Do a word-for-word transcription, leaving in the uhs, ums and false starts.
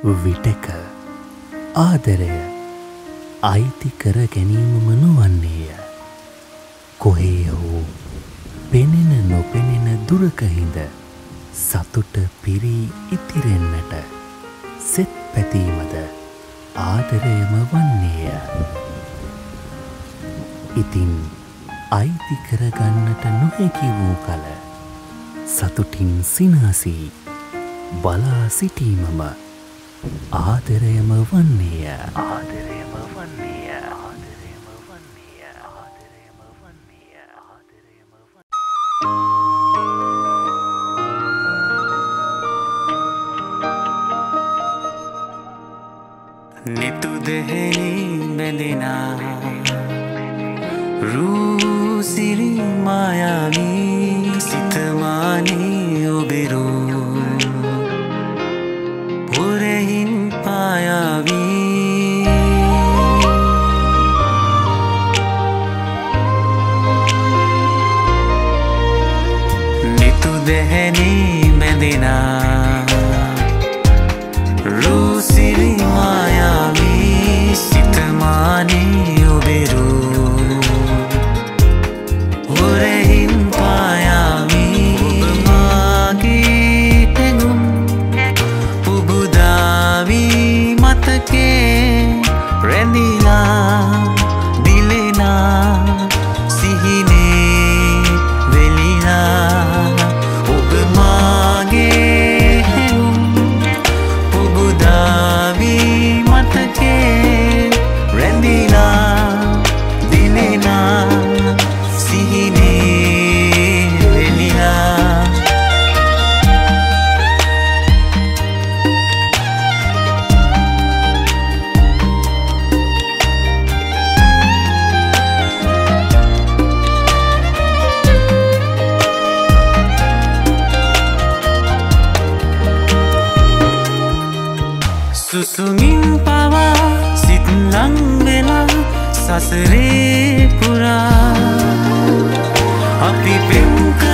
විටක ආදරය අයිති කර ගැනීමම නොවන්නේය. කොහේ හෝ පෙනෙන නොපෙනෙන දුරකහිඳ සතුට පිරී ඉතිරෙන්නට සෙත් පැතීමද ආදරයම වන්නේය. ඉතින් අයිති කරගන්නට නොහැකි වූ කල සතුටින් සිනාසී බලා සිටීමම ආදරයම වන්නේය. ආදරයම වන්නේය. ආදරයම වන්නේය. ආදරයම වන්නේය. ආදරයම වන්නේය. නිතු දෙහෙනි මෙලිනා රූ සිරි මායාවී සිතමානී ඔබෙරූ පුරෙහින් පායාවී නිතු දෙහෙනි මෙලිනා රූ සිරි මායාවී සිතමානී ඔබෙරූ පුරෙහින් පායාවී ඔබ මාගේ හැඟුම් පුබුදාවී මතකේ රැඳිලා දිලෙනා සිහිනේ වෙලිලා ඔබ මාගේ හැඟුම් පුබුදාවී මතකේ රැඳිලා දිලෙනා සිහිනේ වෙලිලා සුසුමින් පවා සිත් ලං වෙලා සසරේ පුරා අපි පෙම්